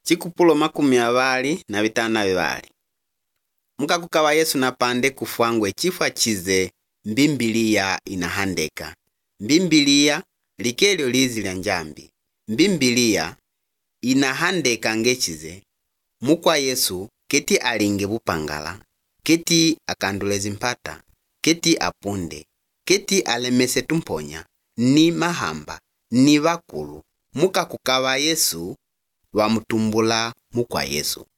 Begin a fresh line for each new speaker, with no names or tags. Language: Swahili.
Chikupulo 25. Mukakukawa Yesu napande kufwangwe chifwa chize mbimbiliya inahandeka. Mbimbiliya likelyo lizi lya njambi. Mbimbiliya inahandeka ngechize mukwa Yesu keti alinge bupangala, keti akandule zimpata, keti apunde, keti alemese tumponya, ni mahamba, ni bakulu. Mukakukawa Yesu wamutumbula mukwa Yesu.